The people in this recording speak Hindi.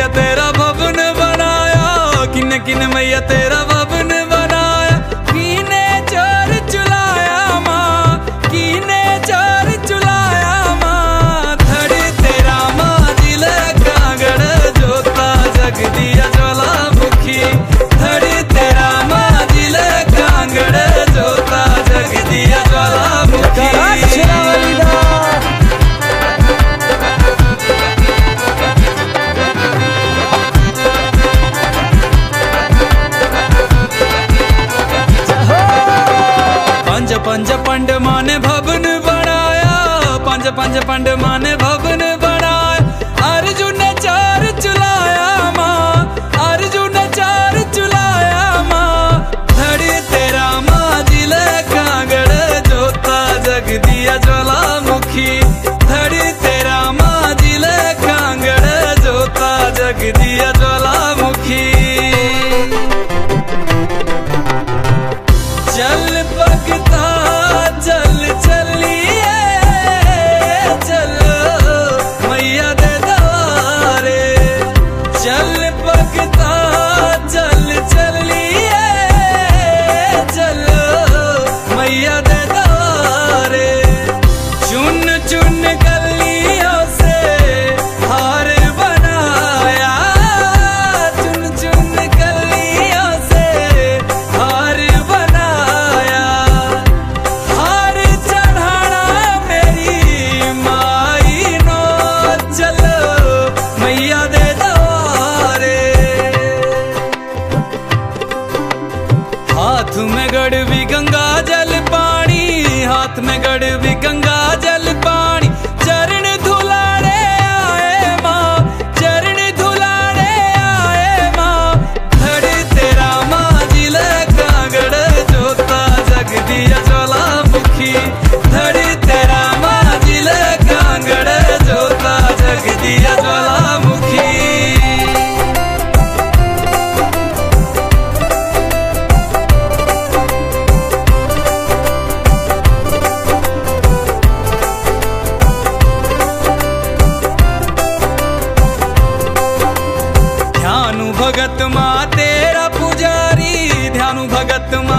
तेरा भवन बनाया, किन किन मैया तेरा भवन बनाया। कीने चोर चुलाया माँ, कीने चोर चुलाया माँ। धड़ तेरा माँ दिल कांगड़ जोता जग दिया ज्वालामुखी। धड़ तेरा माँ दिल कांगड़ जोता जग दिया ज्वालामुखी। पंज पंड माने भवन बनाया, पंज पंज पंड माने भवन बनाया। अर्जुन ने चार चुलाया माँ, अर्जुन ने चार चुलाया माँ। धड़ तेरा माँ दिल कांगड़ जोता जग दिया ज्वालामुखी। धड़ तेरा माँ दिल कांगड़ जोता जग दिया ज्वालामुखी। चल भगता चल चलिए चलो मैया दे द्वारे। चल भगता चल चलिए चलो मैया दे द्वारे। चुन चुन गलियों से हार बनाया, चुन चुन गलियों से हार बनाया। हार चढ़ाना मेरी माई नो चलो मैया दे द्वारे। हाथ में गड़वी गंगा जल पानी, हाथ में गड़वी गंगा जल पानी। चरण धुलाने आए माँ, चरण धुलाने आए माँ। धड़ तेरा माँ दिल कांगड़ जोता जग दिया ज्वालामुखी। धड़ तेरा माँ दिल कांगड़ जोता जग दिया ज्वालामुखी। ध्यानु भगत माँ तेरा पुजारी, ध्यानु भगत माँ